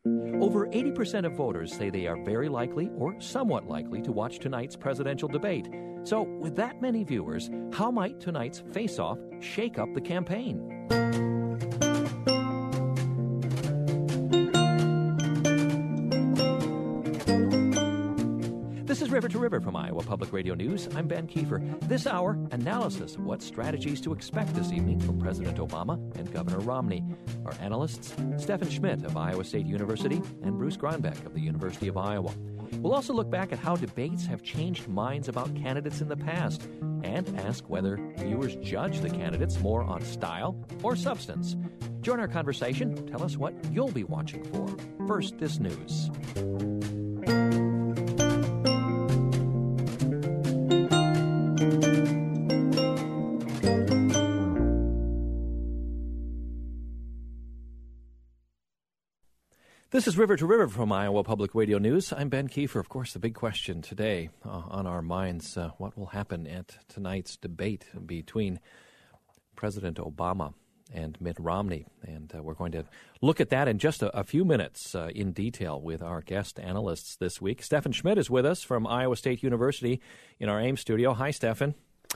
Over 80% of voters say they are very likely or somewhat likely to watch tonight's presidential debate. So, with that many viewers, how might tonight's face-off shake up the campaign? This is River to River from Iowa Public Radio News. I'm Ben Kiefer. This hour, analysis of what strategies to expect this evening from President Obama and Governor Romney. Our analysts, Stephen Schmidt of Iowa State University and Bruce Gronbeck of the University of Iowa. We'll also look back at how debates have changed minds about candidates in the past and ask whether viewers judge the candidates more on style or substance. Join our conversation. Tell us what you'll be watching for. First, this news. This is River to River from Iowa Public Radio News. I'm Ben Kiefer. Of course, the big question today on our minds, what will happen at tonight's debate between President Obama and Mitt Romney? And we're going to look at that in just a few minutes in detail with our guest analysts this week. Stephen Schmidt is with us from Iowa State University in our Ames studio. Hi, Stephen.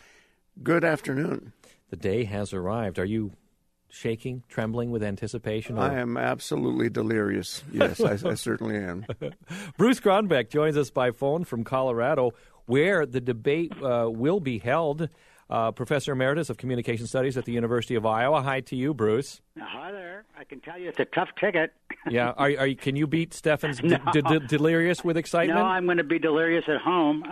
Good afternoon. The day has arrived. Are you shaking, trembling with anticipation? I am absolutely delirious. Yes, I certainly am. Bruce Gronbeck joins us by phone from Colorado, where the debate will be held. Professor Emeritus of Communication Studies at the University of Iowa. Hi to you, Bruce. Hi there. I can tell you it's a tough ticket. Yeah. Are you? Can you beat Stephen's delirious with excitement? No, I'm going to be delirious at home.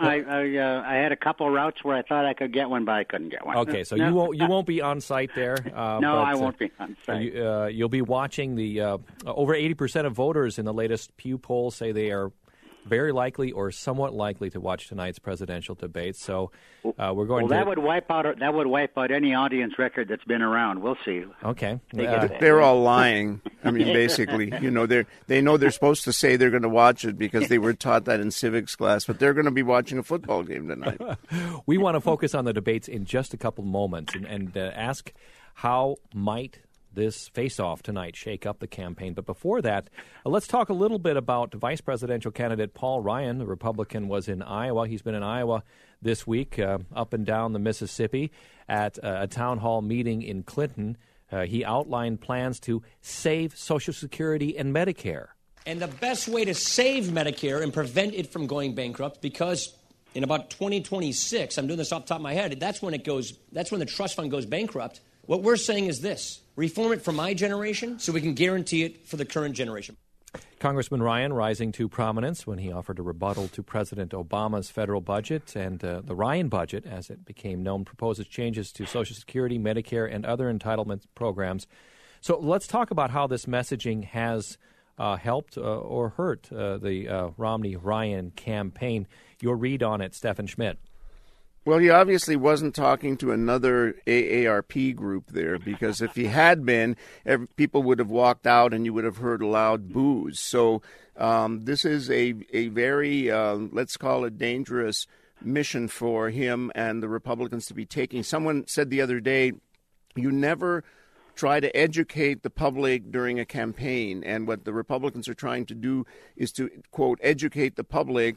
I had a couple routes where I thought I could get one, but I couldn't get one. Okay, so you won't be on site there. No, I won't be on site. You'll be watching the over 80% of voters in the latest Pew poll say they are very likely or somewhat likely to watch tonight's presidential debate. So we're going to. That would wipe out any audience record that's been around. We'll see. Okay. They're all lying. I mean, basically, they know they're supposed to say they're going to watch it because they were taught that in civics class, but they're going to be watching a football game tonight. We want to focus on the debates in just a couple moments and ask how might this face-off tonight shake up the campaign. But before that, let's talk a little bit about vice presidential candidate Paul Ryan. The Republican was in Iowa. He's been in Iowa this week, up and down the Mississippi, at a town hall meeting in Clinton. He outlined plans to save Social Security and Medicare. And the best way to save Medicare and prevent it from going bankrupt, because in about 2026, I'm doing this off the top of my head, that's when the trust fund goes bankrupt. What we're saying is this: reform it for my generation so we can guarantee it for the current generation. Congressman Ryan rising to prominence when he offered a rebuttal to President Obama's federal budget. And the Ryan budget, as it became known, proposes changes to Social Security, Medicare, and other entitlement programs. So let's talk about how this messaging has helped or hurt the Romney-Ryan campaign. Your read on it, Stephen Schmidt. Well, he obviously wasn't talking to another AARP group there, because if he had been, people would have walked out and you would have heard loud boos. So this is a very, let's call it, dangerous mission for him and the Republicans to be taking. Someone said the other day, you never try to educate the public during a campaign. And what the Republicans are trying to do is to, quote, educate the public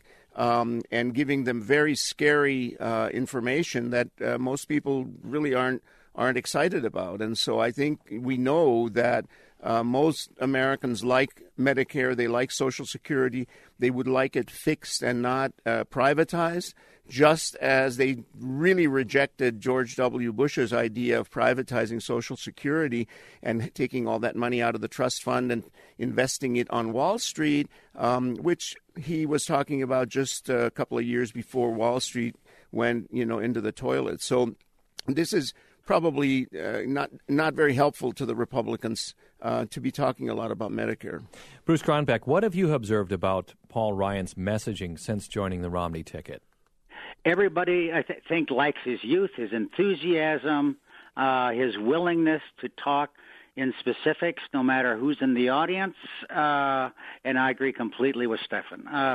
and giving them very scary information that most people really aren't excited about. And so I think we know that most Americans like Medicare. They like Social Security. They would like it fixed and not privatized, just as they really rejected George W. Bush's idea of privatizing Social Security and taking all that money out of the trust fund and investing it on Wall Street, which he was talking about just a couple of years before Wall Street went, into the toilet. So this is probably not very helpful to the Republicans to be talking a lot about Medicare. Bruce Gronbeck, what have you observed about Paul Ryan's messaging since joining the Romney ticket? Everybody, I think, likes his youth, his enthusiasm, his willingness to talk in specifics, no matter who's in the audience. And I agree completely with Stephen.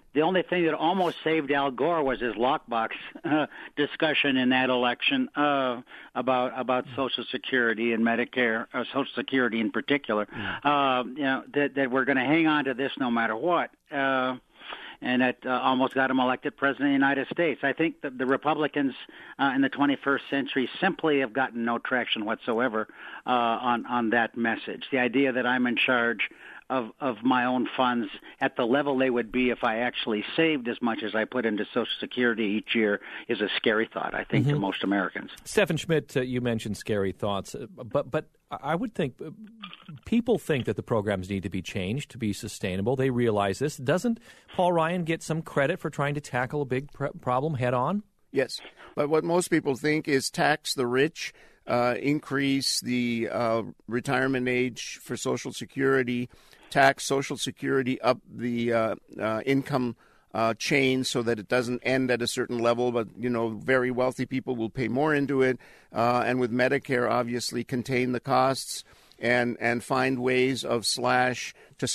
The only thing that almost saved Al Gore was his lockbox discussion in that election about Social Security and Medicare, Social Security in particular. That we're going to hang on to this no matter what. And that almost got him elected president of the United States. I think the Republicans in the 21st century simply have gotten no traction whatsoever on that message. The idea that I'm in charge of my own funds at the level they would be if I actually saved as much as I put into Social Security each year is a scary thought, I think, to most Americans. Stephen Schmidt, you mentioned scary thoughts, but I would think people think that the programs need to be changed to be sustainable. They realize this. Doesn't Paul Ryan get some credit for trying to tackle a big problem head on? Yes, but what most people think is tax the rich, increase the retirement age for Social Security, tax Social Security up the income chain so that it doesn't end at a certain level, but, very wealthy people will pay more into it. And with Medicare, obviously, contain the costs and find ways of slash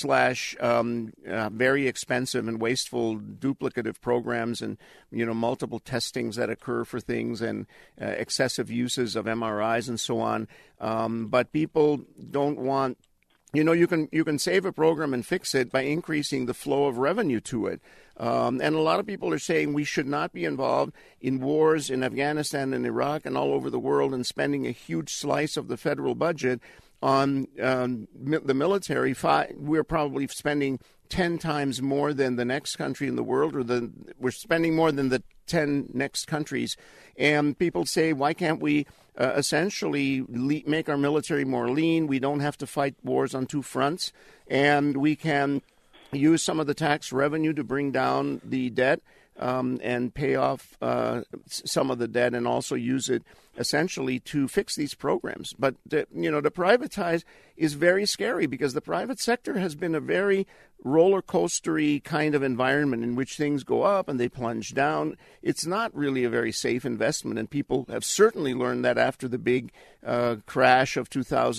very expensive and wasteful duplicative programs and, multiple testings that occur for things and excessive uses of MRIs and so on. But people don't want... you can save a program and fix it by increasing the flow of revenue to it. And a lot of people are saying we should not be involved in wars in Afghanistan and Iraq and all over the world and spending a huge slice of the federal budget on the military. We're probably spending 10 times more than the next country in the world, we're spending more than the 10 next countries. And people say, why can't we essentially make our military more lean? We don't have to fight wars on two fronts, and we can use some of the tax revenue to bring down the debt and pay off some of the debt, and also use it essentially to fix these programs. But to privatize is very scary because the private sector has been a very roller coastery kind of environment in which things go up and they plunge down. It's not really a very safe investment, and people have certainly learned that after the big crash of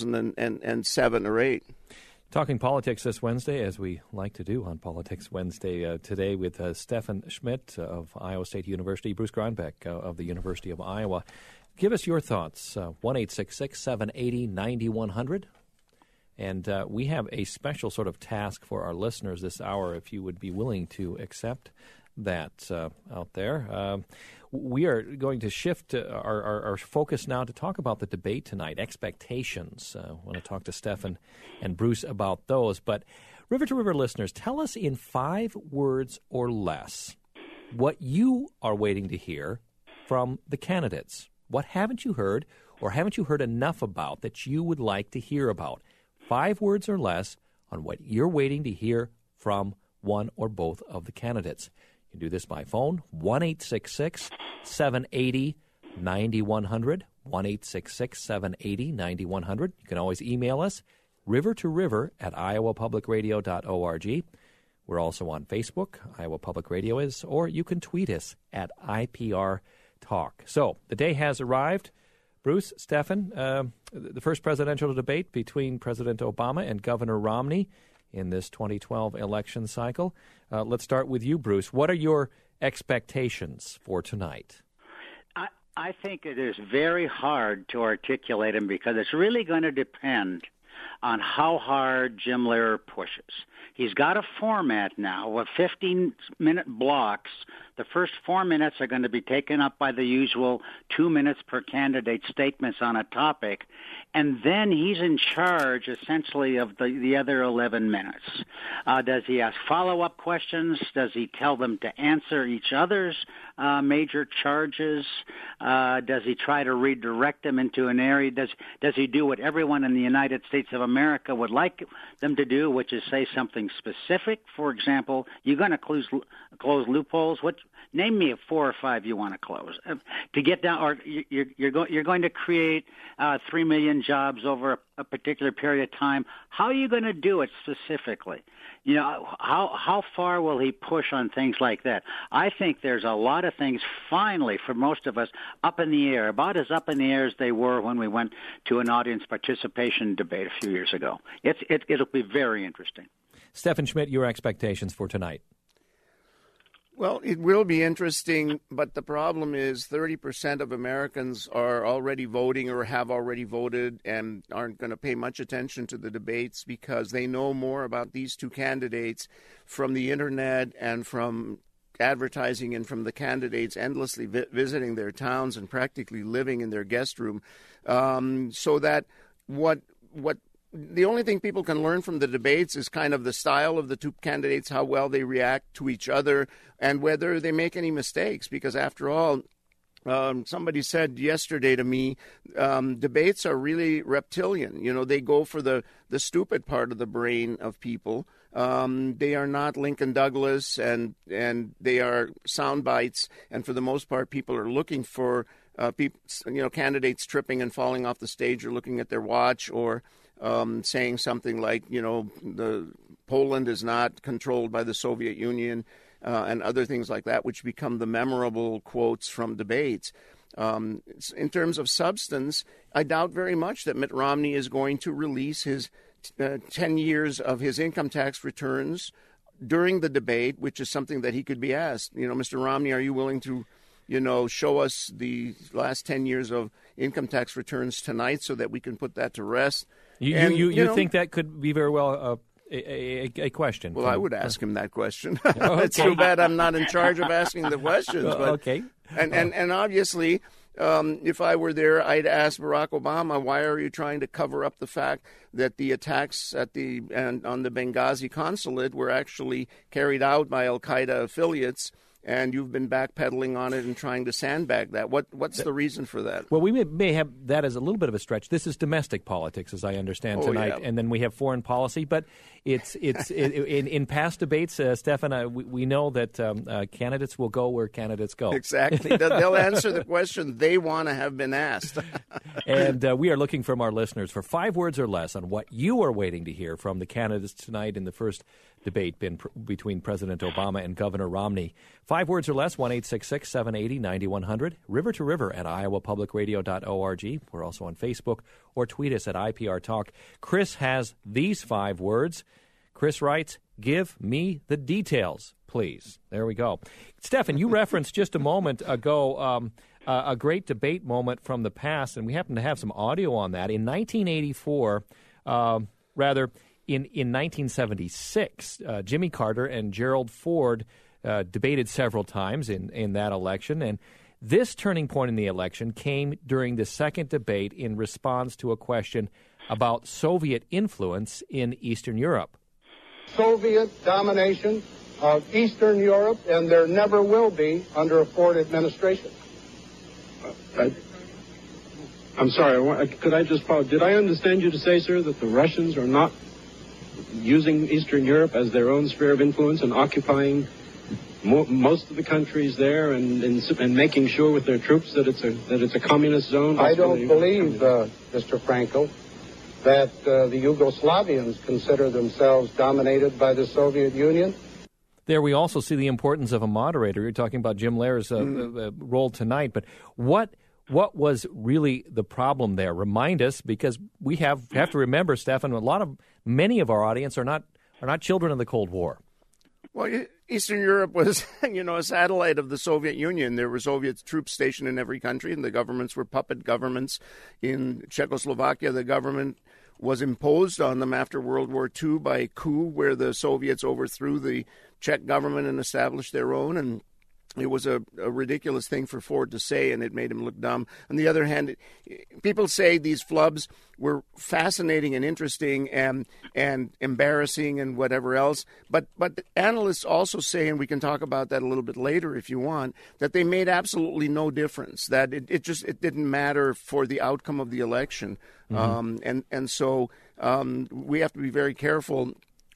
2007 or 8. Talking politics this Wednesday, as we like to do on Politics Wednesday, today with Stephen Schmidt of Iowa State University, Bruce Greinbeck of the University of Iowa. Give us your thoughts, 1-866-780-9100. And we have a special sort of task for our listeners this hour, if you would be willing to accept that out there. We are going to shift our focus now to talk about the debate tonight, expectations. I want to talk to Stephen and Bruce about those. But River to River listeners, tell us in 5 words or less what you are waiting to hear from the candidates. What haven't you heard, or haven't you heard enough about that you would like to hear about? 5 words or less on what you're waiting to hear from one or both of the candidates. You can do this by phone, 1-866-780-9100, 1-866-780-9100. You can always email us, rivertoriver@iowapublicradio.org. We're also on Facebook, Iowa Public Radio is, or you can tweet us at IPR Talk. So the day has arrived. Bruce, Stephen, the first presidential debate between President Obama and Governor Romney in this 2012 election cycle. Let's start with you, Bruce. What are your expectations for tonight? I think it is very hard to articulate them because it's really going to depend on how hard Jim Lehrer pushes. He's got a format now with 15-minute blocks. The first 4 minutes are going to be taken up by the usual 2 minutes per candidate statements on a topic, and then he's in charge essentially of the other 11 minutes. Does he ask follow-up questions? Does he tell them to answer each other's major charges? Does he try to redirect them into an area? Does he do what everyone in the United States of America would like them to do, which is say something specific? For example, you're going to close loopholes. Name me 4 or 5 you want to close to get down, or you're going to create 3 million jobs over a particular period of time. How are you going to do it specifically? How far will he push on things like that? I think there's a lot of things finally for most of us up in the air, about as up in the air as they were when we went to an audience participation debate a few years ago. It'll be very interesting. Stephen Schmidt, your expectations for tonight? Well, it will be interesting, but the problem is 30% of Americans are already voting or have already voted and aren't going to pay much attention to the debates because they know more about these two candidates from the internet and from advertising and from the candidates endlessly visiting their towns and practically living in their guest room. So that what the only thing people can learn from the debates is kind of the style of the two candidates, how well they react to each other, and whether they make any mistakes. Because after all, somebody said yesterday to me, debates are really reptilian. You know, they go for the stupid part of the brain of people. They are not Lincoln Douglas, and they are sound bites. And for the most part, people are looking for candidates tripping and falling off the stage or looking at their watch or saying something like, the Poland is not controlled by the Soviet Union and other things like that, which become the memorable quotes from debates. In terms of substance, I doubt very much that Mitt Romney is going to release his 10 years of his income tax returns during the debate, which is something that he could be asked. Mr. Romney, are you willing to show us the last 10 years of income tax returns tonight so that we can put that to rest? You think that could be very well a question? Well, I would ask him that question. It's too bad I'm not in charge of asking the questions. But, okay. And obviously, if I were there, I'd ask Barack Obama, why are you trying to cover up the fact that the attacks on the Benghazi consulate were actually carried out by al-Qaeda affiliates? And you've been backpedaling on it and trying to sandbag that. What's the reason for that? Well, we may have that as a little bit of a stretch. This is domestic politics, as I understand tonight, and then we have foreign policy. But it's in past debates, Stefan, we know that candidates will go where candidates go. Exactly. They'll answer the question they want to have been asked. And we are looking from our listeners for 5 words or less on what you are waiting to hear from the candidates tonight in the first debate between President Obama and Governor Romney. 5 words or less, 1-866-780-9100, river to river at iowapublicradio.org. We're also on Facebook, or tweet us at IPR Talk. Chris has these 5 words. Chris writes, give me the details, please. There we go. Stefan, you referenced just a moment ago a great debate moment from the past, and we happen to have some audio on that. In 1984, in 1976, Jimmy Carter and Gerald Ford debated several times in that election, and this turning point in the election came during the second debate in response to a question about Soviet influence in Eastern Europe. Soviet domination of Eastern Europe, and there never will be under a Ford administration. I'm sorry, could I just follow? Did I understand you to say, sir, that the Russians are not using Eastern Europe as their own sphere of influence and occupying most of the countries there and making sure with their troops that it's a communist zone? I don't believe, Mr. Frankel, that the Yugoslavians consider themselves dominated by the Soviet Union. There we also see the importance of a moderator. You're talking about Jim Lehrer's role tonight, but what was really the problem there? Remind us, because we have to remember, Stefan, many of our audience are not children of the Cold War. Well, Eastern Europe was, a satellite of the Soviet Union. There were Soviet troops stationed in every country, and the governments were puppet governments. In Czechoslovakia, the government was imposed on them after World War II by a coup where the Soviets overthrew the Czech government and established their own, and it was a ridiculous thing for Ford to say, and it made him look dumb. On the other hand, people say these flubs were fascinating and interesting and embarrassing and whatever else. But analysts also say, and we can talk about that a little bit later if you want, that they made absolutely no difference, that it didn't matter for the outcome of the election. Mm-hmm. So we have to be very careful,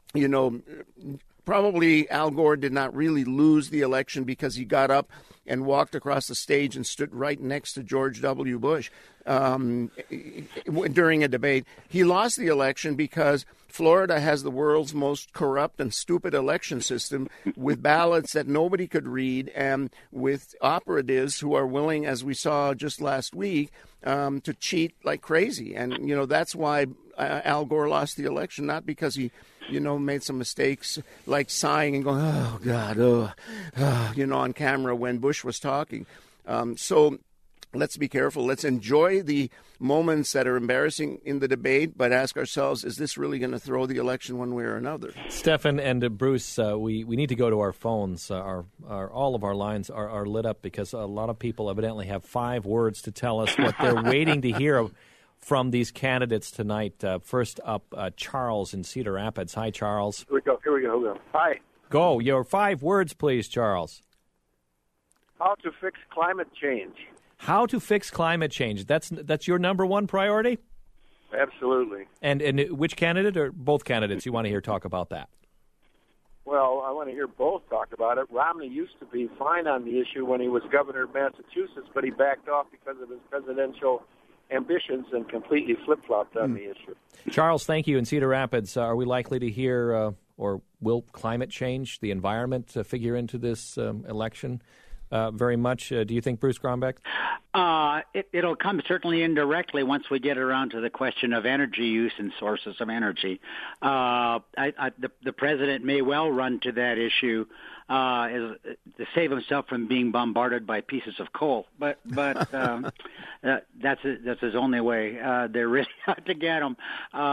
Probably Al Gore did not really lose the election because he got up and walked across the stage and stood right next to George W. Bush during a debate. He lost the election because Florida has the world's most corrupt and stupid election system with ballots that nobody could read and with operatives who are willing, as we saw just last week, to cheat like crazy. And, that's why Al Gore lost the election, not because he made some mistakes, like sighing and going, oh, God, on camera when Bush was talking. So let's be careful. Let's enjoy the moments that are embarrassing in the debate, but ask ourselves, is this really going to throw the election one way or another? Stefan and Bruce, we need to go to our phones. All of our lines are lit up because a lot of people evidently have 5 words to tell us what they're waiting to hear from these candidates tonight. First up, Charles in Cedar Rapids. Hi, Charles. Here we go. Hi. Go. Your 5 words, please, Charles. How to fix climate change. How to fix climate change. That's your number one priority? Absolutely. And which candidate or both candidates you want to hear talk about that? Well, I want to hear both talk about it. Romney used to be fine on the issue when he was governor of Massachusetts, but he backed off because of his presidential ambitions and completely flip-flopped on the issue. Charles, thank you. In Cedar Rapids, are we likely to hear or will climate change, the environment, figure into this election very much? Do you think, Bruce Grombeck? It'll come certainly indirectly once we get around to the question of energy use and sources of energy. The president may well run to that issue to save himself from being bombarded by pieces of coal. But that's his only way. They're really out to get him.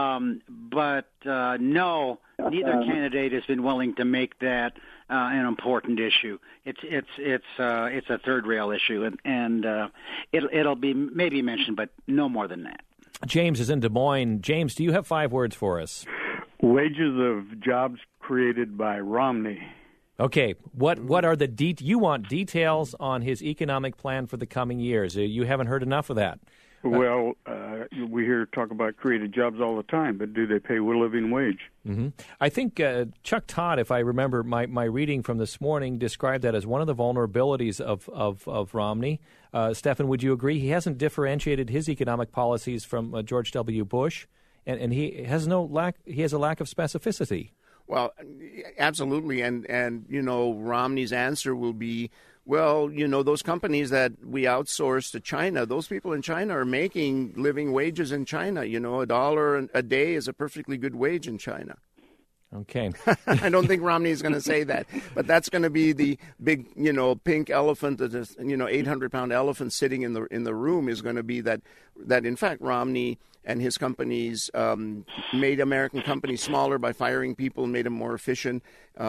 No, neither candidate has been willing to make that an important issue. It's a third rail issue, and it'll be maybe mentioned, but no more than that. James is in Des Moines. James, do you have 5 words for us? Wages of jobs created by Romney. Okay, what are the you want details on his economic plan for the coming years? You haven't heard enough of that. Well, we hear talk about created jobs all the time, but do they pay a living wage? Mm-hmm. I think Chuck Todd, if I remember my reading from this morning, described that as one of the vulnerabilities of Romney. Stefan, would you agree? He hasn't differentiated his economic policies from George W. Bush, and he has a lack of specificity. Well, absolutely, and Romney's answer will be, well, those companies that we outsource to China, those people in China are making living wages in China. $1 a day is a perfectly good wage in China. Okay. I don't think Romney is going to say that, but that's going to be the big, pink elephant, 800-pound elephant sitting in the room is going to be that in fact Romney and his companies made American companies smaller by firing people and made them more efficient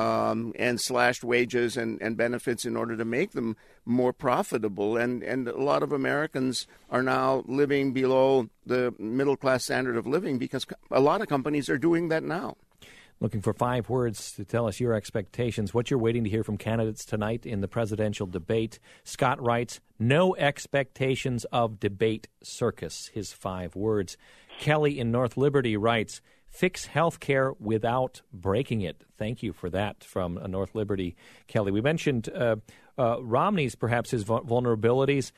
and slashed wages and benefits in order to make them more profitable. And a lot of Americans are now living below the middle-class standard of living because a lot of companies are doing that now. Looking for 5 words to tell us your expectations, what you're waiting to hear from candidates tonight in the presidential debate. Scott writes, no expectations of debate circus, his 5 words. Kelly in North Liberty writes, fix health care without breaking it. Thank you for that from North Liberty, Kelly. We mentioned Romney's, perhaps his vulnerabilities.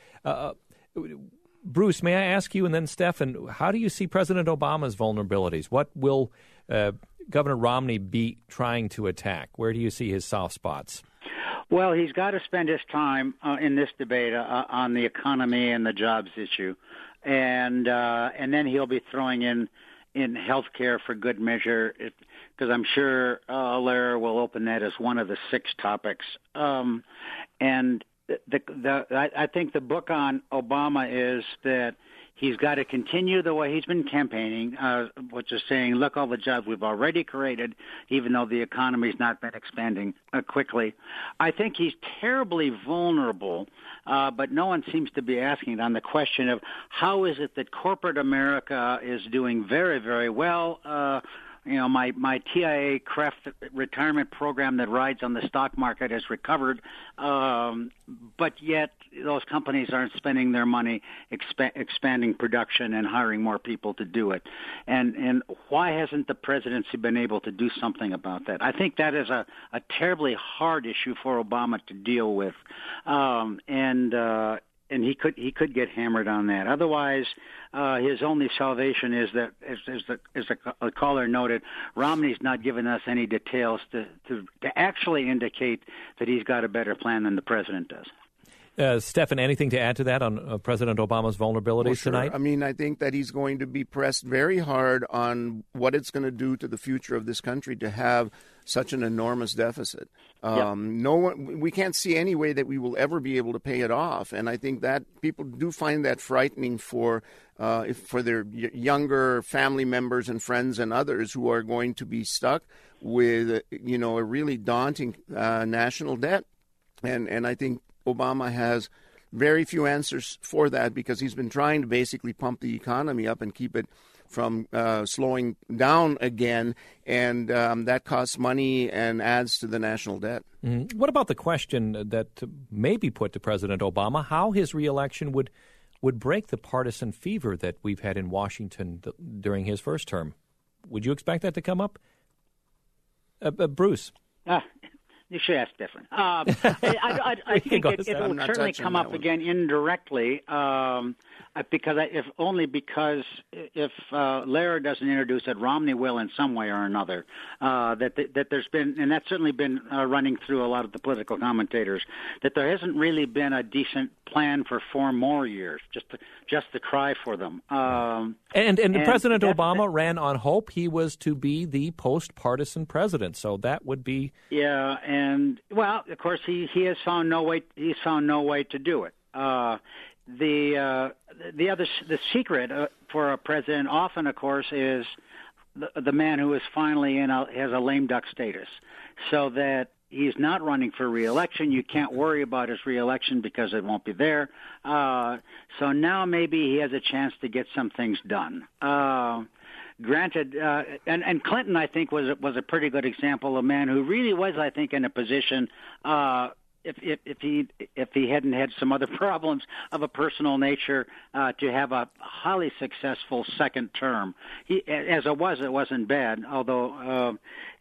Bruce, may I ask you, and then Stefan, how do you see President Obama's vulnerabilities? What will Governor Romney be trying to attack? Where do you see his soft spots? Well, he's got to spend his time in this debate on the economy and the jobs issue, and then he'll be throwing in health care for good measure, because I'm sure Lara will open that as one of the 6 topics. And I think the book on Obama is that he's got to continue the way he's been campaigning, which is saying, look, all the jobs we've already created, even though the economy's not been expanding quickly. I think he's terribly vulnerable, but no one seems to be asking on the question of how is it that corporate America is doing very, very well. My TIA Craft retirement program that rides on the stock market has recovered, but yet those companies aren't spending their money expanding production and hiring more people to do it. And why hasn't the presidency been able to do something about that? I think that is a terribly hard issue for Obama to deal with, and he could get hammered on that. Otherwise, his only salvation is that, as a caller noted, Romney's not given us any details to actually indicate that he's got a better plan than the president does. Stephen, anything to add to that on President Obama's vulnerabilities tonight? I mean, I think that he's going to be pressed very hard on what it's going to do to the future of this country to have such an enormous deficit. We can't see any way that we will ever be able to pay it off, and I think that people do find that frightening for their younger family members and friends and others who are going to be stuck with a really daunting national debt, and I think Obama has very few answers for that because he's been trying to basically pump the economy up and keep it from slowing down again, and that costs money and adds to the national debt. Mm-hmm. What about the question that may be put to President Obama, how his reelection would break the partisan fever that we've had in Washington during his first term? Would you expect that to come up? Bruce? You should ask Stephen. I think it will certainly come up again indirectly, because if Lehrer doesn't introduce it, Romney will in some way or another. That there's been, and that's certainly been running through a lot of the political commentators, that there hasn't really been a decent plan for 4 more years, just to try for them. And President Obama ran on hope he was to be the post-partisan president, so that would be and well, of course, he has found no way. He's found no way to do it. The secret for a president often, of course, is the man who is finally has a lame duck status, so that he's not running for re-election. You can't worry about his re-election because it won't be there. So now maybe he has a chance to get some things done. Granted, and Clinton, I think, was a pretty good example of a man who really was, I think, in a position, if he hadn't had some other problems of a personal nature, to have a highly successful second term. It wasn't bad, although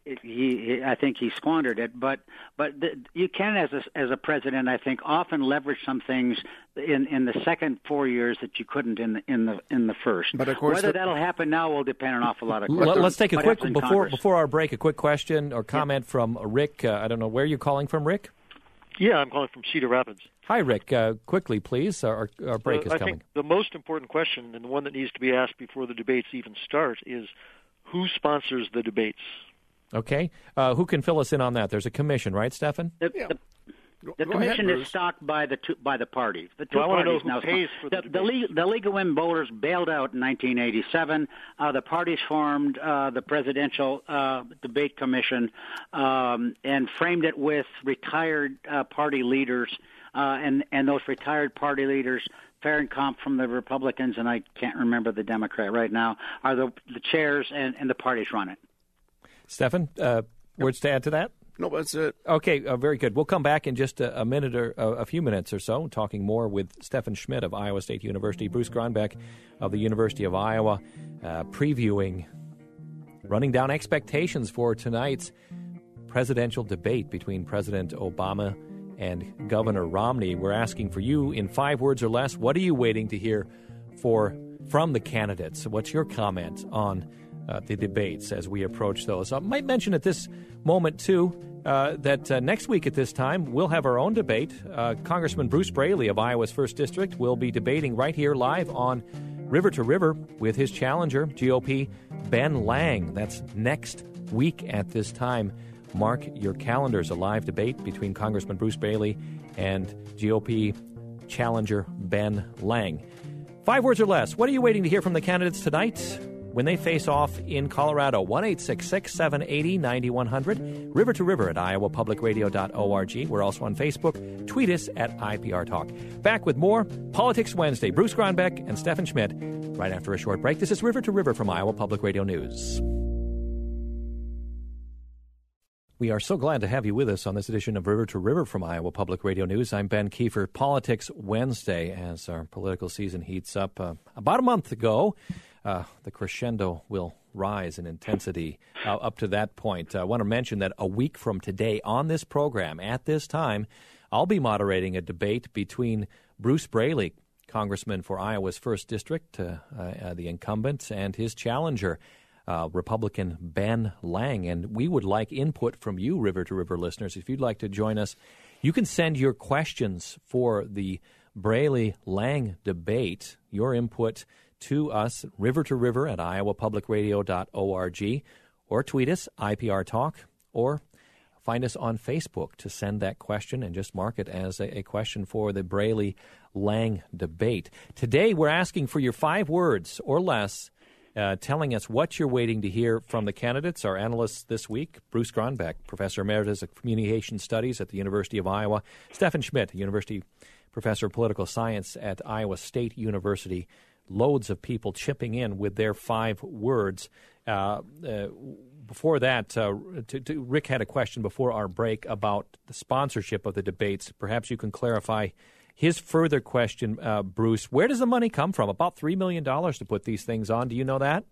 I think he squandered it. But you can, as a president, I think, often leverage some things in the second 4 years that you couldn't in the first. But of course, whether that'll happen now will depend on an awful lot of. Let's take a quick before our break. A quick question or comment from Rick. I don't know where you're calling from, Rick. Yeah, I'm calling from Cedar Rapids. Hi, Rick. Quickly, please. Our break is coming. I think the most important question, and the one that needs to be asked before the debates even start, is who sponsors the debates? Okay. Who can fill us in on that? There's a commission, right, Stephen? The commission is stocked by the parties. The two I want to know parties who now. pays for the debate. The League of Women Voters bailed out in 1987. The parties formed the Presidential Debate Commission and framed it with retired party leaders, and those retired party leaders, Fahrenkamp from the Republicans, and I can't remember the Democrat right now, are the chairs, and the parties run it. Stephen, words to add to that? No, that's it. Okay, very good. We'll come back in just a minute or a few minutes or so, talking more with Stephen Schmidt of Iowa State University, Bruce Gronbeck of the University of Iowa, running down expectations for tonight's presidential debate between President Obama and Governor Romney. We're asking for you in 5 words or less. What are you waiting to hear from the candidates? What's your comment on the debates as we approach those? I might mention at this moment, too, that next week at this time, we'll have our own debate. Congressman Bruce Braley of Iowa's 1st District will be debating right here live on River to River with his challenger, GOP Ben Lang. That's next week at this time. Mark your calendars. A live debate between Congressman Bruce Braley and GOP challenger Ben Lang. 5 words or less. What are you waiting to hear from the candidates tonight when they face off in Colorado? 1-866-780-9100. River to River at iowapublicradio.org. We're also on Facebook. Tweet us at IPR Talk. Back with more Politics Wednesday. Bruce Gronbeck and Stephen Schmidt right after a short break. This is River to River from Iowa Public Radio News. We are so glad to have you with us on this edition of River to River from Iowa Public Radio News. I'm Ben Kiefer. Politics Wednesday, as our political season heats up. About a month ago, the crescendo will rise in intensity up to that point. I want to mention that a week from today on this program, at this time, I'll be moderating a debate between Bruce Braley, Congressman for Iowa's 1st District, the incumbent, and his challenger, Republican Ben Lang. And we would like input from you, River to River listeners. If you'd like to join us, you can send your questions for the Braley-Lang debate, your input to us, river to river at iowapublicradio.org, or tweet us, IPR Talk, or find us on Facebook to send that question and just mark it as a question for the Braley-Lang debate. Today, we're asking for your 5 words or less telling us what you're waiting to hear from the candidates. Our analysts this week, Bruce Gronbeck, Professor Emeritus of Communication Studies at the University of Iowa, Stephen Schmidt, University Professor of Political Science at Iowa State University. Loads of people chipping in with their 5 words. Before that, Rick had a question before our break about the sponsorship of the debates. Perhaps you can clarify his further question, Bruce. Where does the money come from? About $3 million to put these things on. Do you know that?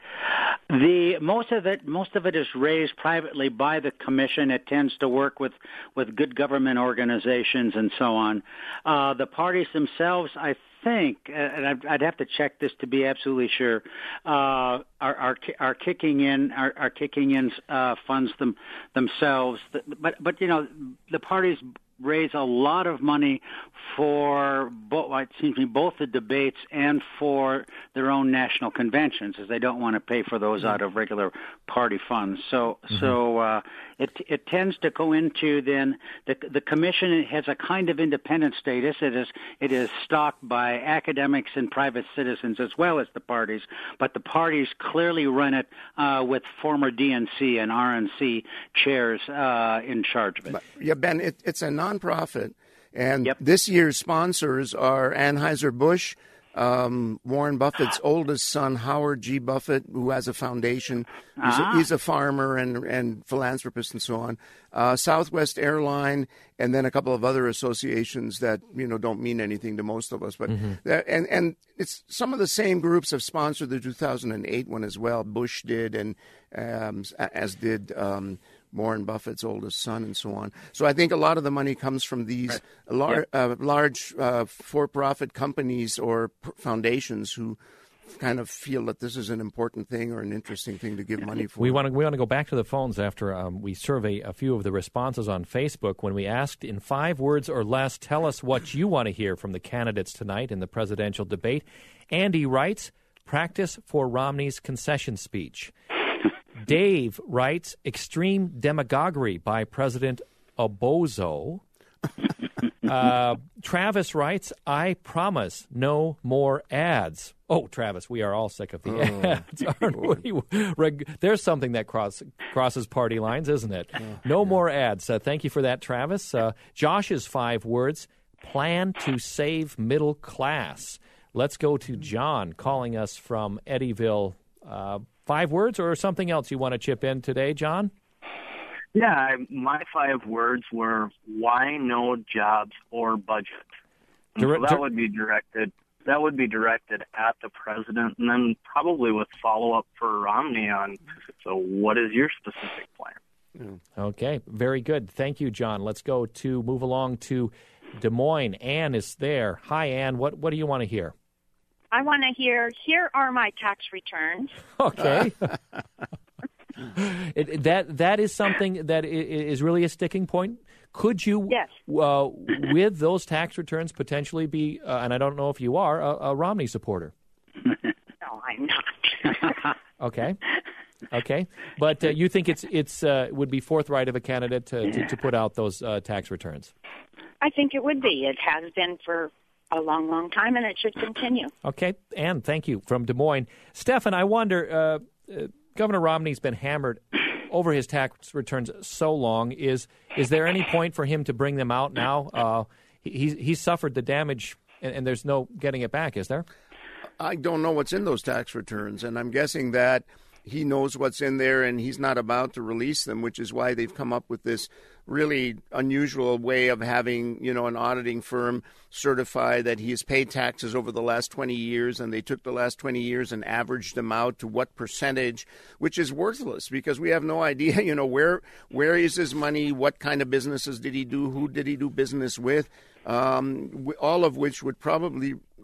Most of it is raised privately by the commission. It tends to work with good government organizations and so on. The parties themselves, I think, and I'd have to check this to be absolutely sure, are kicking in funds themselves. But you know, the parties raise a lot of money for both the debates and for their own national conventions, as they don't want to pay for those out of regular party funds. So it tends to go into then the commission has a kind of independent status. It is stocked by academics and private citizens as well as the parties, but the parties clearly run it with former DNC and RNC chairs in charge of it. Yeah, Ben, it's a nonprofit, and this year's sponsors are Anheuser-Busch, Warren Buffett's oldest son, Howard G. Buffett, who has a foundation. He's a farmer and philanthropist and so on. Southwest Airline, and then a couple of other associations that don't mean anything to most of us. But and it's some of the same groups have sponsored the 2008 one as well. Bush did, and as did Warren Buffett's oldest son, and so on. So I think a lot of the money comes from these large for-profit companies or foundations who kind of feel that this is an important thing or an interesting thing to give money for. We want to go back to the phones after we survey a few of the responses on Facebook. When we asked in 5 words or less, tell us what you want to hear from the candidates tonight in the presidential debate. Andy writes, practice for Romney's concession speech. Dave writes, extreme demagoguery by President Obozo. Travis writes, I promise no more ads. Oh, Travis, we are all sick of the ads, aren't we? There's something that crosses party lines, isn't it? No more ads. Thank you for that, Travis. Josh's 5 words, plan to save middle class. Let's go to John calling us from Eddyville. 5 words or something else you want to chip in today, John? Yeah, my 5 words were why no jobs or budget. So that would be directed at the president, and then probably with follow-up for Romney on, so what is your specific plan? Okay, very good. Thank you, John. Let's move along to Des Moines. Ann is there. Hi, Ann. What do you want to hear? I want to hear, here are my tax returns. Okay. That is something that is really a sticking point. Could you, with those tax returns, potentially be, and I don't know if you are, a Romney supporter? No, I'm not. Okay. But you think it's would be forthright of a candidate to put out those tax returns? I think it would be. It has been for a long, long time, and it should continue. Okay, Ann, thank you. From Des Moines. Stephan, I wonder, Governor Romney's been hammered over his tax returns so long. Is there any point for him to bring them out now? He's suffered the damage, and there's no getting it back, is there? I don't know what's in those tax returns, and I'm guessing that he knows what's in there, and he's not about to release them, which is why they've come up with this really unusual way of having, an auditing firm certify that he has paid taxes over the last 20 years, and they took the last 20 years and averaged them out to what percentage, which is worthless because we have no idea, where is his money, what kind of businesses did he do, who did he do business with, all of which would probably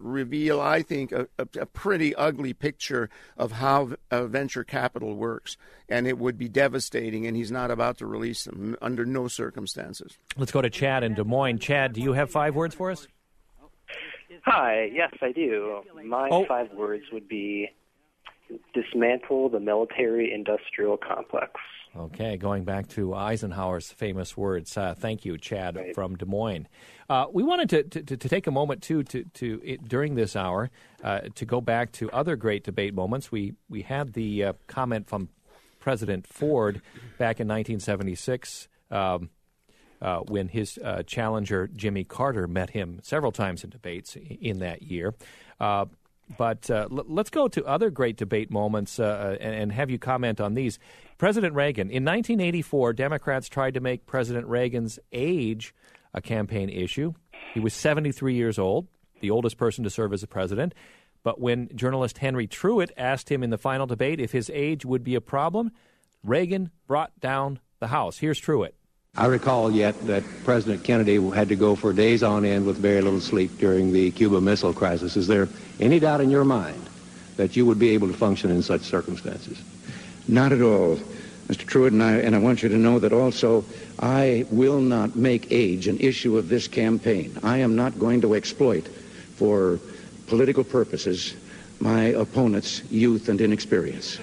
reveal, I think, a pretty ugly picture of how venture capital works, and it would be devastating, and he's not about to release them under no circumstances. Let's go to Chad in Des Moines. Chad, do you have 5 words for us? Hi, yes, I do. My 5 words would be dismantle the military-industrial complex. Okay, going back to Eisenhower's famous words. Thank you, Chad, from Des Moines. We wanted to take a moment, too, during this hour, to go back to other great debate moments. We had the comment from President Ford back in 1976 when his challenger, Jimmy Carter, met him several times in debates in that year. But let's go to other great debate moments and have you comment on these. President Reagan. In 1984, Democrats tried to make President Reagan's age a campaign issue. He was 73 years old, the oldest person to serve as a president. But when journalist Henry Truitt asked him in the final debate if his age would be a problem, Reagan brought down the House. Here's Truitt. I recall yet that President Kennedy had to go for days on end with very little sleep during the Cuba Missile Crisis. Is there any doubt in your mind that you would be able to function in such circumstances? Not at all, Mr. Truitt, and I want you to know that also I will not make age an issue of this campaign. I am not going to exploit for political purposes my opponent's youth and inexperience.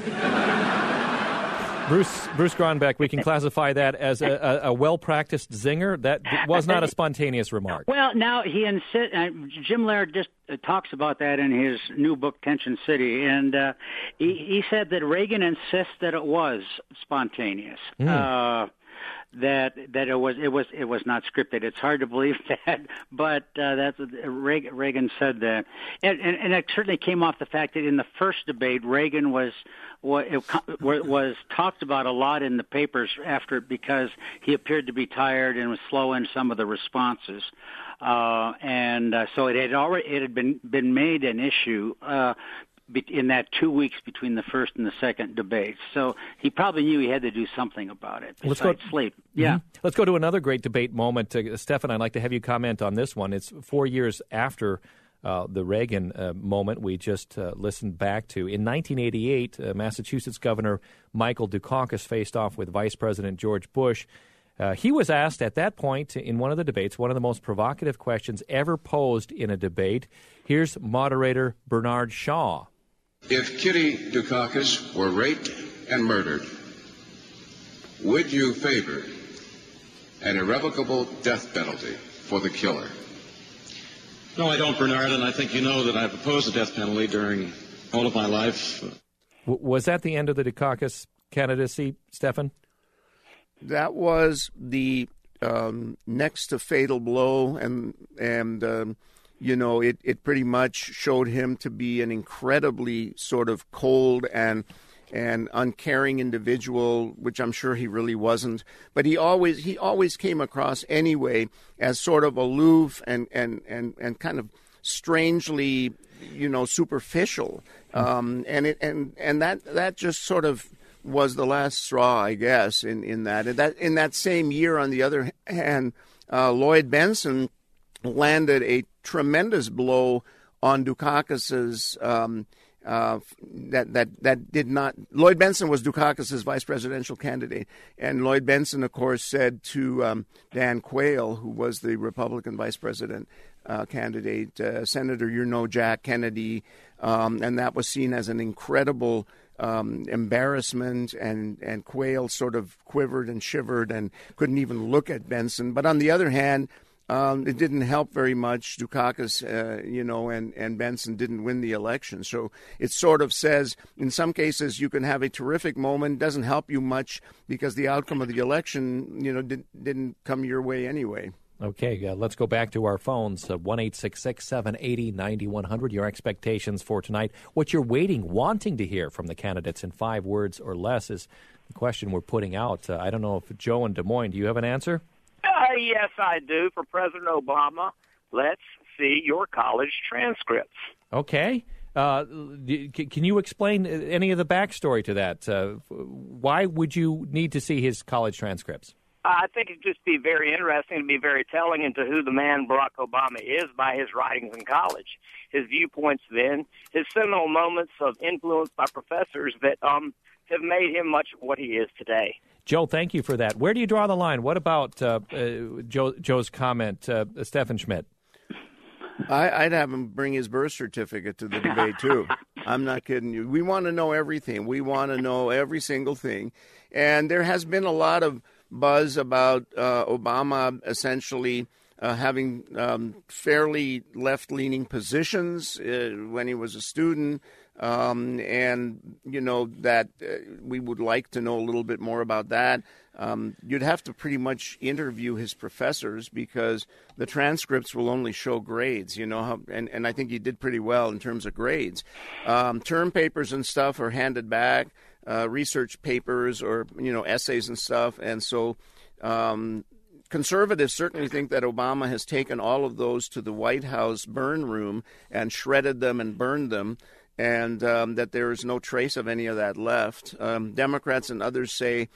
Bruce Gronbeck, we can classify that as a well-practiced zinger. That was not a spontaneous remark. Well, now he insists. Jim Laird just talks about that in his new book, Tension City, and he said that Reagan insists that it was spontaneous. That it was not scripted. It's hard to believe that, but that's Reagan said that, and it certainly came off the fact that in the first debate, Reagan was talked about a lot in the papers after because he appeared to be tired and was slow in some of the responses, and so it had been made an issue. In that 2 weeks between the first and the second debate. So he probably knew he had to do something about it besides sleep. Yeah. Mm-hmm. Let's go to another great debate moment. Stefan, I'd like to have you comment on this one. It's 4 years after the Reagan moment we just listened back to. In 1988, Massachusetts Governor Michael Dukakis faced off with Vice President George Bush. He was asked at that point in one of the debates, one of the most provocative questions ever posed in a debate. Here's moderator Bernard Shaw. If Kitty Dukakis were raped and murdered, would you favor an irrevocable death penalty for the killer? No, I don't, Bernard, and I think you know that I've opposed the death penalty during all of my life. Was that the end of the Dukakis candidacy, Stefan? That was the next to fatal blow, and you know, it pretty much showed him to be an incredibly sort of cold and uncaring individual, which I'm sure he really wasn't. But he always came across anyway as sort of aloof and kind of strangely, you know, superficial. And that just sort of was the last straw, I guess, in that same year. On the other hand, Lloyd Bentsen landed a tremendous blow on Dukakis's that did not. Lloyd Bentsen was Dukakis's vice presidential candidate, and Lloyd Bentsen, of course, said to Dan Quayle, who was the Republican vice president candidate, Senator, you're no Jack Kennedy, and that was seen as an incredible embarrassment, and Quayle sort of quivered and shivered and couldn't even look at Bentsen. But on the other hand, it didn't help very much. Dukakis, and Bentsen didn't win the election. So it sort of says, in some cases, you can have a terrific moment. Doesn't help you much because the outcome of the election, didn't come your way anyway. Okay, let's go back to our phones. 1-866-780-9100. Your expectations for tonight. What you're wanting to hear from the candidates in 5 words or less is the question we're putting out. I don't know if Joe in Des Moines, do you have an answer? Yes, I do. For President Obama, let's see your college transcripts. Okay. Can you explain any of the backstory to that? Why would you need to see his college transcripts? I think it'd just be very interesting and be very telling into who the man Barack Obama is by his writings in college, his viewpoints then, his seminal moments of influence by professors that have made him much of what he is today. Joe, thank you for that. Where do you draw the line? What about Joe's comment, Stephen Schmidt? I'd have him bring his birth certificate to the debate, too. I'm not kidding you. We want to know everything. We want to know every single thing. And there has been a lot of buzz about Obama essentially having fairly left-leaning positions when he was a student. And, you know, that we would like to know a little bit more about that. You'd have to pretty much interview his professors because the transcripts will only show grades, you know, and I think he did pretty well in terms of grades. Term papers and stuff are handed back, research papers or, you know, essays and stuff. And so conservatives certainly think that Obama has taken all of those to the White House burn room and shredded them and burned them. And that there is no trace of any of that left. Democrats and others say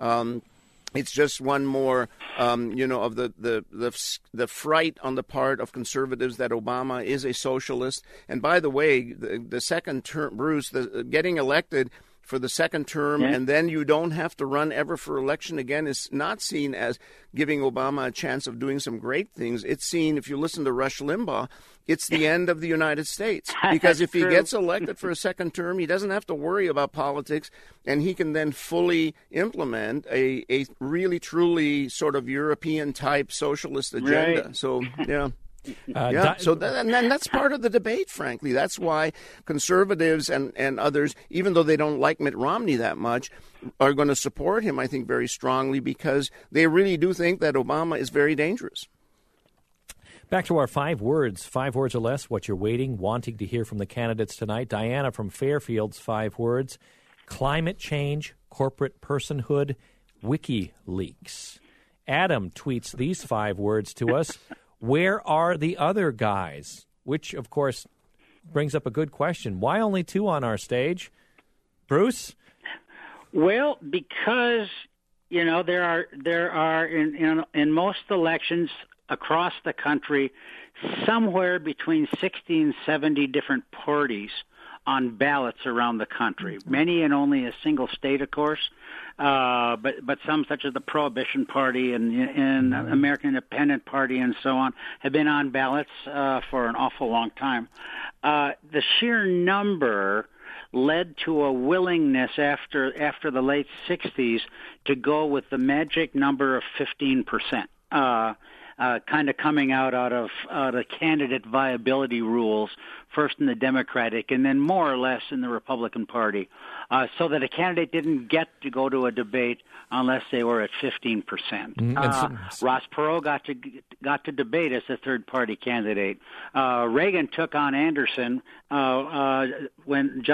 it's just one more, you know, of the fright on the part of conservatives that Obama is a socialist. And by the way, the second term, Bruce, getting elected for the second term, and then you don't have to run ever for election again is not seen as giving Obama a chance of doing some great things. It's seen, if you listen to Rush Limbaugh, it's the end of the United States. Because if he gets elected for a second term, he doesn't have to worry about politics, and he can then fully implement a really, truly sort of European-type socialist agenda. Right. So, yeah. So and that's part of the debate, frankly. That's why conservatives and others, even though they don't like Mitt Romney that much, are going to support him, I think, very strongly because they really do think that Obama is very dangerous. Back to our 5 words. 5 words or less, what you're wanting to hear from the candidates tonight. Diana from Fairfield's 5 words. Climate change, corporate personhood, WikiLeaks. Adam tweets these 5 words to us. Where are the other guys? Which, of course, brings up a good question. Why only 2 on our stage? Bruce? Well, because, you know, there are in most elections across the country somewhere between 60 and 70 different parties on ballots around the country, many in only a single state, of course, but some, such as the Prohibition Party and American Independent Party and so on, have been on ballots for an awful long time. The sheer number led to a willingness after the late 60s to go with the magic number of 15%. Kind of coming out of candidate viability rules, first in the Democratic and then more or less in the Republican Party, so that a candidate didn't get to go to a debate unless they were at 15%. Ross Perot got to debate as a third-party candidate. Reagan took on Anderson when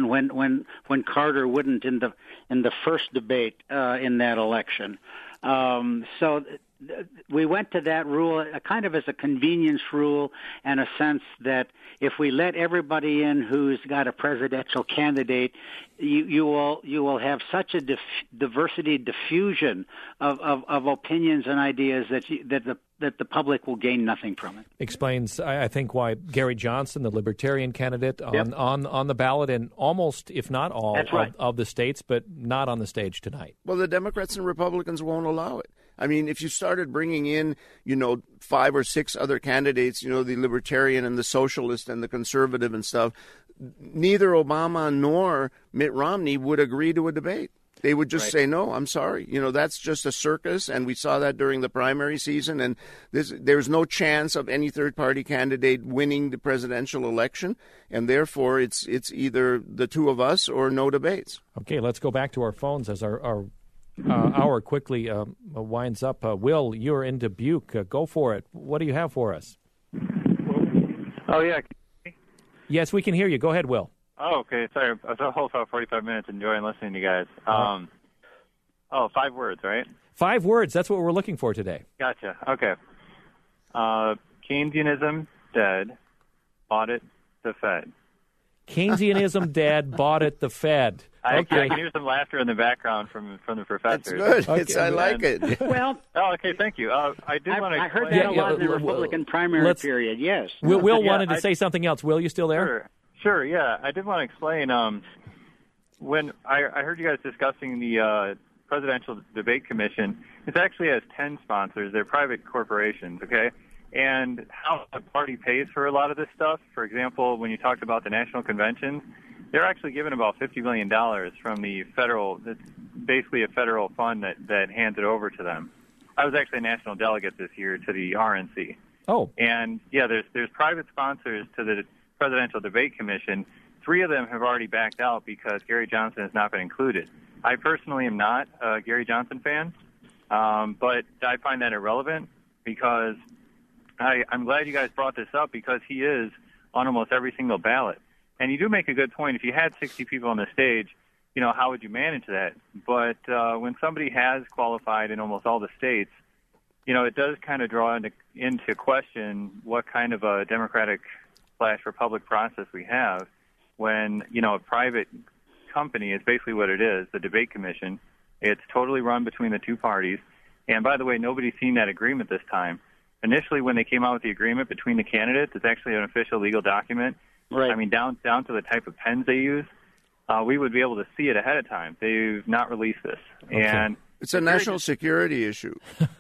Carter wouldn't in the first debate in that election. So we went to that rule kind of as a convenience rule and a sense that if we let everybody in who's got a presidential candidate, you will have such a diffusion of opinions and ideas that the public will gain nothing from it. Explains, I think, why Gary Johnson, the Libertarian candidate, on the ballot in almost, if not all, of the states, but not on the stage tonight. Well, the Democrats and Republicans won't allow it. I mean, if you started bringing in, 5 or 6 other candidates, the Libertarian and the Socialist and the Conservative and stuff, neither Obama nor Mitt Romney would agree to a debate. They would just say, no, I'm sorry. That's just a circus, and we saw that during the primary season, and there's no chance of any third-party candidate winning the presidential election, and therefore it's either the 2 of us or no debates. Okay, let's go back to our phones as our hour quickly winds up. Will, you're in Dubuque. Go for it. What do you have for us? Oh, yeah. Yes, we can hear you. Go ahead, Will. Oh, okay. Sorry. I was on hold for 45 minutes enjoying listening to you guys. 5 words, right? 5 words. That's what we're looking for today. Gotcha. Okay. Keynesianism, dead. Audit the Fed. Keynesianism, Dad, bought it, the Fed. I can hear some laughter in the background from the professors. That's good. Okay. I like it. Well, okay, thank you. I did want to. I heard that a lot in the Republican primary period. Yes. Will wanted to say something else. Will, you still there? Sure. Yeah, I did want to explain. When I heard you guys discussing the Presidential Debate Commission, it actually has 10 sponsors. They're private corporations. Okay. And how the party pays for a lot of this stuff. For example, when you talked about the national conventions, they're actually given about $50 million from the federal. It's basically a federal fund that hands it over to them. I was actually a national delegate this year to the RNC. Oh. And yeah, there's private sponsors to the Presidential Debate Commission. 3 of them have already backed out because Gary Johnson has not been included. I personally am not a Gary Johnson fan, but I find that irrelevant because I'm glad you guys brought this up because he is on almost every single ballot. And you do make a good point. If you had 60 people on the stage, how would you manage that? But when somebody has qualified in almost all the states, it does kind of draw into question what kind of a Democratic/Republic process we have when, a private company is basically what it is, the debate commission. It's totally run between the two parties. And by the way, nobody's seen that agreement this time. Initially, when they came out with the agreement between the candidates, it's actually an official legal document. Right. I mean, down to the type of pens they use, we would be able to see it ahead of time. They've not released this, and it's a national security issue.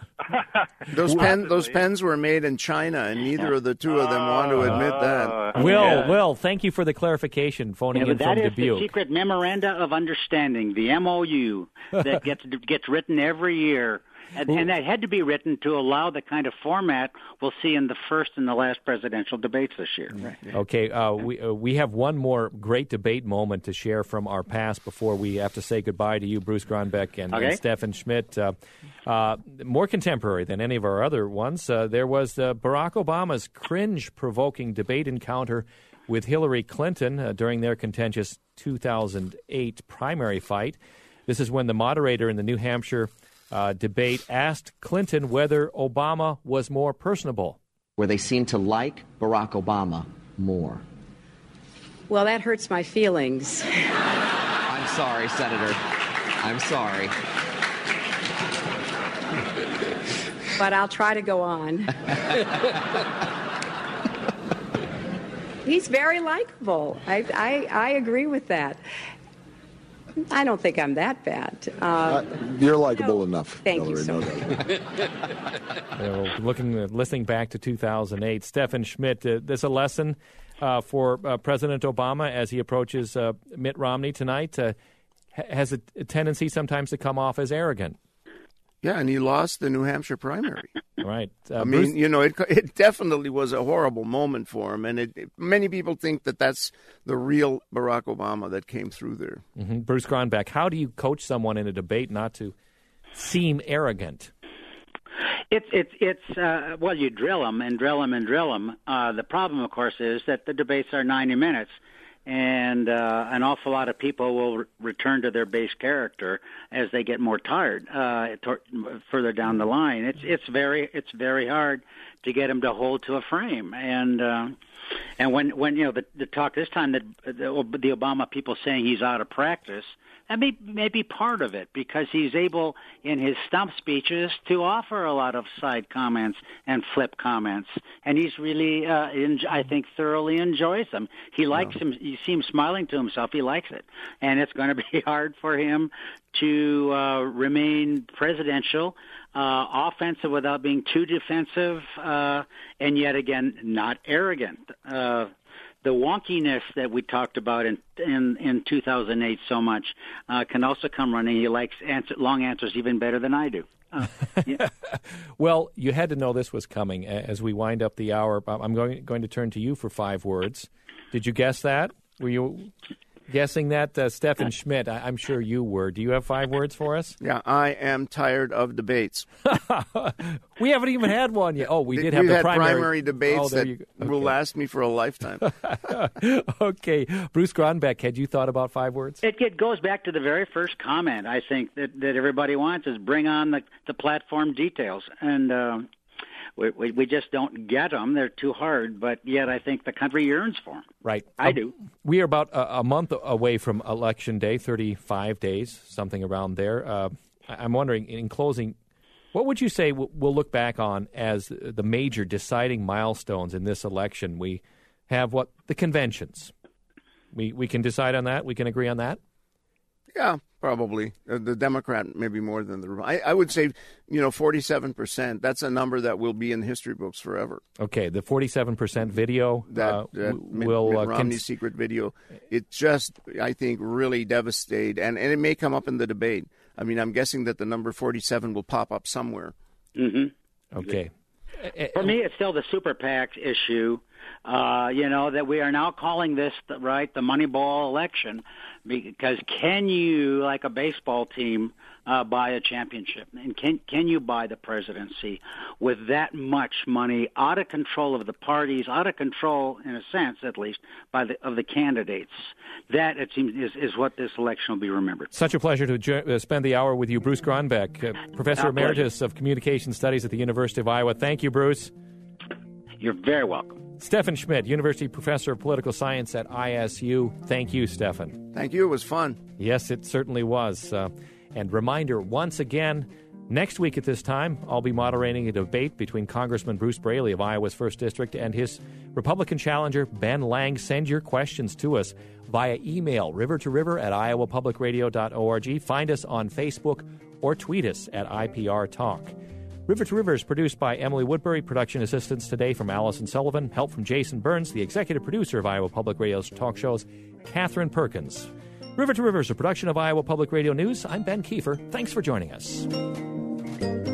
Those pens were made in China, and neither of the two of them want to admit that. Will, thank you for the clarification. Phoning in from Dubuque. That is the secret memoranda of understanding, the MOU that gets written every year. And that had to be written to allow the kind of format we'll see in the first and the last presidential debates this year. Right. Okay, we have one more great debate moment to share from our past before we have to say goodbye to you, Bruce Gronbeck and Stephen Schmidt. More contemporary than any of our other ones. There was Barack Obama's cringe-provoking debate encounter with Hillary Clinton during their contentious 2008 primary fight. This is when the moderator in the New Hampshire debate asked Clinton whether Obama was more personable. Where they seem to like Barack Obama more. Well, that hurts my feelings. I'm sorry, Senator. I'm sorry. But I'll try to go on. He's very likable. I agree with that. I don't think I'm that bad. You're likable enough. Thank Hillary, you so much. Listening back to 2008, Stephen Schmidt, there's a lesson for President Obama as he approaches Mitt Romney tonight. Has a tendency sometimes to come off as arrogant. Yeah, and he lost the New Hampshire primary. Right. I mean, it definitely was a horrible moment for him, and many people think that that's the real Barack Obama that came through there. Mm-hmm. Bruce Gronbeck, how do you coach someone in a debate not to seem arrogant? Well, you drill them and drill them and drill them. The problem, of course, is that the debates are 90 minutes. And an awful lot of people will return to their base character as they get more tired further down the line. It's very hard to get them to hold to a frame. And when the talk this time that the Obama people saying he's out of practice, that may be part of it because he's able in his stump speeches to offer a lot of side comments and flip comments, and he's really, I think, thoroughly enjoys them. He likes him. He seems smiling to himself. He likes it, and it's going to be hard for him to remain presidential, offensive without being too defensive, and yet again not arrogant. The wonkiness that we talked about in 2008 so much can also come running. He likes long answers even better than I do. Yeah. Well, you had to know this was coming. As we wind up the hour, I'm going to turn to you for 5 words. Did you guess that? Were you guessing that, Stephen Schmidt? I'm sure you were. Do you have 5 words for us? Yeah, I am tired of debates. We haven't even had one yet. Oh, we did have the the primary debates that will last me for a lifetime. Okay. Bruce Gronbeck, had you thought about 5 words? It goes back to the very first comment, I think, that everybody wants is bring on the platform details. And We just don't get them. They're too hard, but yet I think the country yearns for them. Right. I do. We are about a month away from Election Day, 35 days, something around there. I'm wondering, in closing, what would you say we'll look back on as the major deciding milestones in this election? We have the conventions. We can decide on that? We can agree on that? Yeah, probably. The Democrat maybe more than the I would say, 47%. That's a number that will be in history books forever. Okay, the 47% video that will Mitt Romney's secret video. It just, I think, really devastated, and it may come up in the debate. I mean, I'm guessing that the number 47 will pop up somewhere. Mm-hmm. Okay. For me, it's still the super PAC issue. That we are now calling this the Moneyball election, because can you, like a baseball team, buy a championship? And can you buy the presidency with that much money out of control of the parties, out of control, in a sense at least, of the candidates? That, it seems, is what this election will be remembered. Such a pleasure to spend the hour with you, Bruce Gronbeck, Professor Emeritus of Communication Studies at the University of Iowa. Thank you, Bruce. You're very welcome. Stefan Schmidt, University Professor of Political Science at ISU. Thank you, Stefan. Thank you. It was fun. Yes, it certainly was. And reminder, once again, next week at this time, I'll be moderating a debate between Congressman Bruce Braley of Iowa's 1st District and his Republican challenger, Ben Lang. Send your questions to us via email, rivertoriver@iowapublicradio.org. Find us on Facebook or tweet us at IPR Talk. River to River is produced by Emily Woodbury. Production assistance today from Allison Sullivan. Help from Jason Burns. The executive producer of Iowa Public Radio's talk shows, Catherine Perkins. River to River is a production of Iowa Public Radio News. I'm Ben Kiefer. Thanks for joining us.